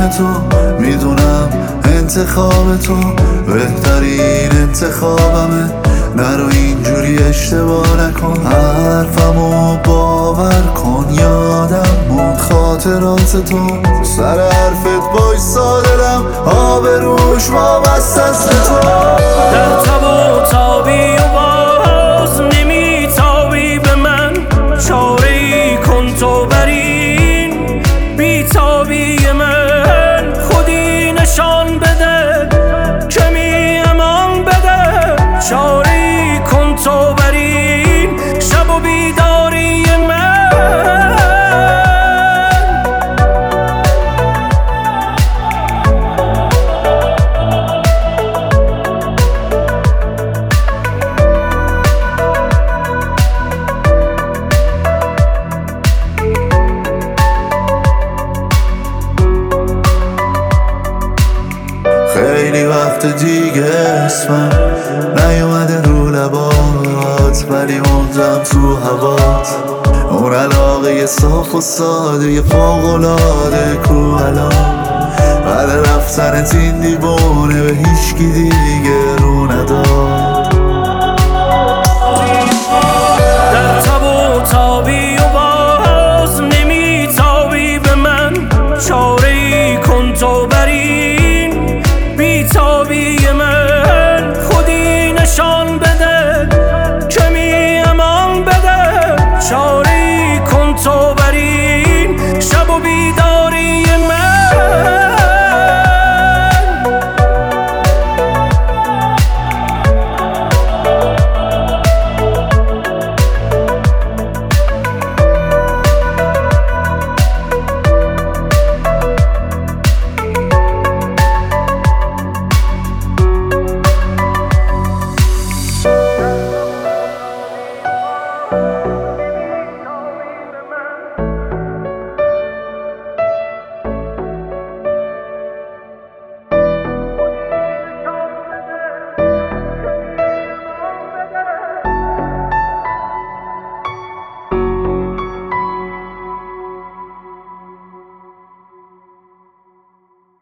جون تو، میدونم انتخاب تو بهترین انتخابمه. نرو اینجوری اشتباه نکن، حرفمو باور کن. یادم موند خاطرات تو، سر حرفت بایستا دلم آبروش وابسته است به تو. در تب و تابی و باز نمیتابی به من، چاره ای کن تو بر این بیتابی من. خودی نشان بده کمی امان بده، چاره ای کن تو بر این شب و بیداری من. خیلی وقت دیگه اسمم نیومده رو لبات، ولی موندم تو هوات. اون علاقه صاف و ساده فوق‌العاده کو الان، بعد رفتنت این دیوونه به هیچکی دیگه